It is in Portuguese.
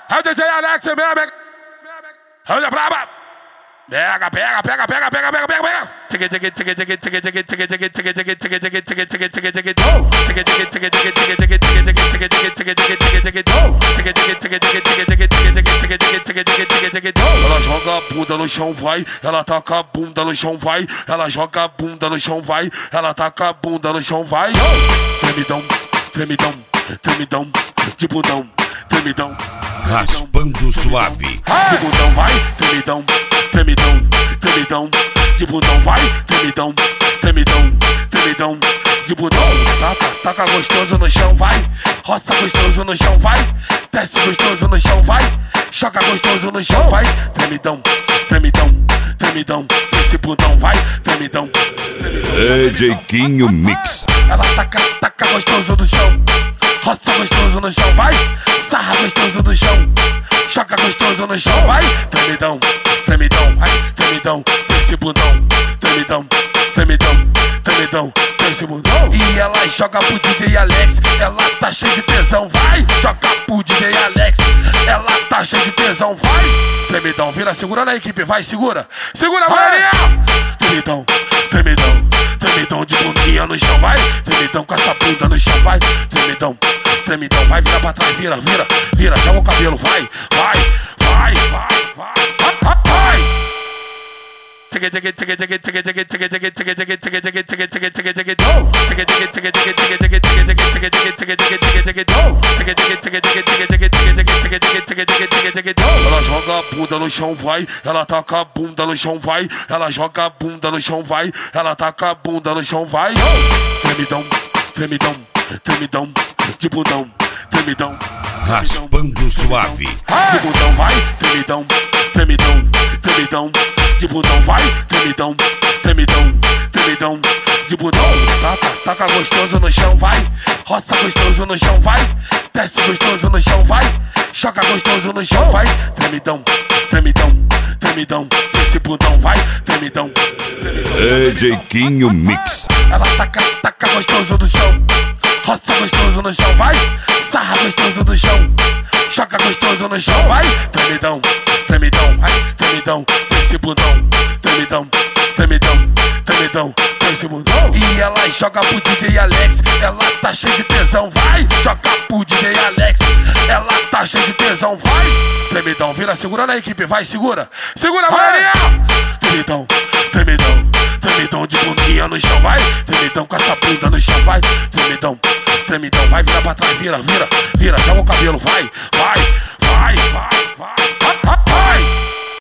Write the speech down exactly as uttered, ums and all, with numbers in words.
É o D J Alex mesmo. Olha braba. Pega, pega, pega, pega, pega, pega, pega, pega. Tigga, tigga, tigga, tigga, tigga, tigga, tigga, tigga, tigga, tigga, tigga, tigga, tigga, tigga, tigga, tigga, oh. Tigga, tigga, tigga, tigga, tigga, tigga, tigga, tigga, tigga, tigga, tigga, tigga, tigga, tigga, oh. Tigga, tigga, tigga, tigga, tigga, tigga, tigga, tigga, tigga, tigga, tigga, tigga, oh. Ela joga a bunda no chão, vai. Ela taca a bunda no chão, vai. Ela joga a bunda no chão, vai. Ela taca a bunda no chão, vai. Tremidão, tremidão, tremidão, de bundão, tremidão. Raspando suave. De bundão, vai, tremidão, tremidão, tremidão, de bundão, vai, tremidão, tremidão, tremidão, de bundão. Taca, taca gostoso no chão, vai. Roça gostoso no chão, vai. Desce gostoso no chão, vai. Choca gostoso no chão, vai. Tremidão, tremidão, tremidão, esse bundão, vai, tremidão, tremidão. D J Quinho Mix. Ela taca, taca gostoso no chão. Roça gostoso no chão, vai. Sarra gostoso no chão. Choca gostoso no chão, vai. Tremidão, tremidão, vai. Tremidão, esse bundão. Tremidão, tremidão, tremidão, esse bundão. E ela joga pro D J Alex. Ela tá cheia de tesão, vai. Joga pro D J Alex. Ela tá cheia de tesão, vai. Tremidão, vira, segura na equipe, vai, segura. Segura, Maria. Tremidão, tremidão, tremidão de bundinha no chão, vai. Tremidão com essa bunda no chão, vai. Tremidão, tremidão, vai, vira pra trás, vira, vira, vira, joga o cabelo, vai, vai, vai, vai, vai, vai, vai. Tigga, tigga, tigga, tigga, tigga, tigga, tigga, tigga, tigga, tigga, tigga, tigga, tigga, tigga, tigga, oh. Tigga, tigga, tigga, tigga, tigga, tigga, tigga, tigga, tigga, tigga, tigga, tigga, tigga, oh. Tigga, tigga, tigga, tigga, tigga, tigga, tigga, tigga, tigga, tigga, tigga, tigga, oh. Ela joga a bunda no chão, vai. Ela taca a bunda no chão, vai. Ela joga a bunda no chão, vai. Ela taca a bunda no chão, vai. Tremidão, tremidão, tremidão, de bundão, tremidão. Raspando suave. De bundão, vai. Tremidão, tremidão, tremidão, de bundão, vai. Tremidão, tremidão, tremidão, de bundão. Taca, taca gostoso no chão, vai. Roça gostoso no chão, vai. Desce gostoso no chão, vai. Choca gostoso no chão, vai. Tremidão, tremidão, tremidão, esse bundão, vai. Tremidão, tremidão. D J Quinho Mix. Ela taca, taca gostoso no chão. Roça gostoso no chão, vai. Sarra gostoso no chão. Choca gostoso no chão, vai. Tremidão, tremidão, vai. Tremidão, esse bundão. Tremidão, tremidão, tremidão, esse bundão. E ela joga pro D J Alex. Ela tá cheia de tesão, vai. Joga pro D J Alex. Ela tá cheia de tesão, vai. Tremidão, vira, segura na equipe, vai, segura. Segura, Maria. Tremidão, tremidão, tremidão de bundinha no chão, vai. Tremidão com essa bunda no chão, vai. Tremidão, tremidão, vai, vira pra trás, vira, vira, vira, joga o cabelo, vai.